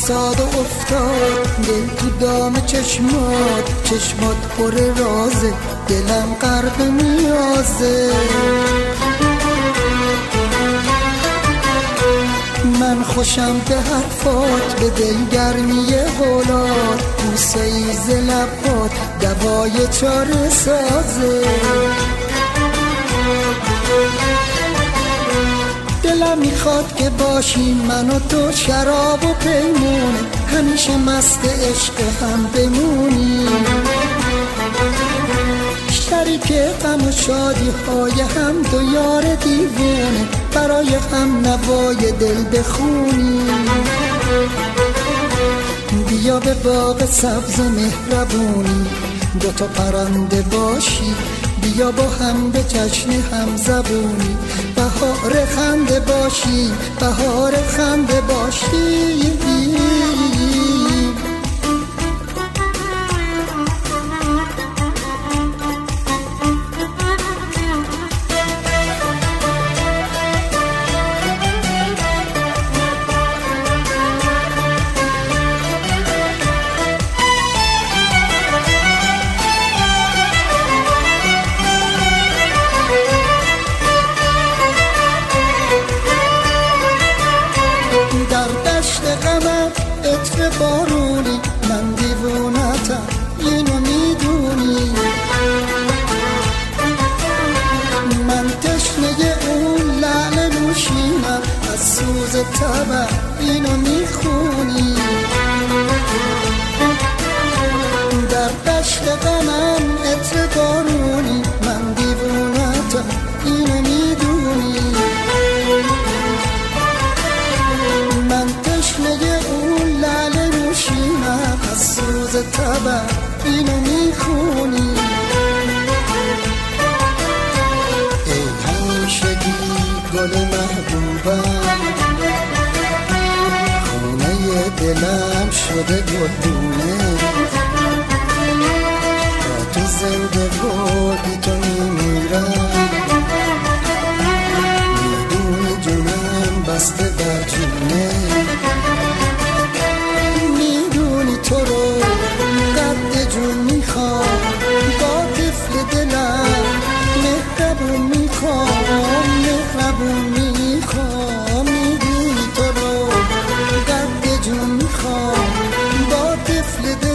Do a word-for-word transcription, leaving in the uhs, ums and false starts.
وایساد و افتاد دل تو دام چشمات، چشمات پر رازه، دلم غرق نیازه. من خوشم به حرفات، به دلگرمی قولات، بوسه‌ای ز لبات دوای چاره سازه. دلم میخواد که باشیم من و تو شراب و پیمونه، همیشه مست عشق هم بمونیم، شریک غم و شادی های هم، دو یار دیوونه برای هم نوای دل بخونیم. بیا به باغ سبز مهربونی دو تا پرنده باشی، بیا با هم به جشن هم زبونی، بهار خنده باشی، بهار خنده باشی. عطر بارونی من دیوونتم اینو میدونی، من تشنه اون لعل نوشینم، از سوز طبع اینو میخونی. در دشت غمم عطر بارونی من دیوونتم اینو میدونی، من تشنه اون لعل روشینم، از سوز طبع اینو میخونی. ای همیشگی گل محبوبم، خونه دلم شده گلدونه، تا تو زنده بودی تو میمیرم، میدونی جونم بسته در جونه، میدونی تو رو قد جون میخوام، با طفل دلم مهربون میخوام، مهربون میخوام، میدونی تو رو قد جون میخوام، با طفل دلم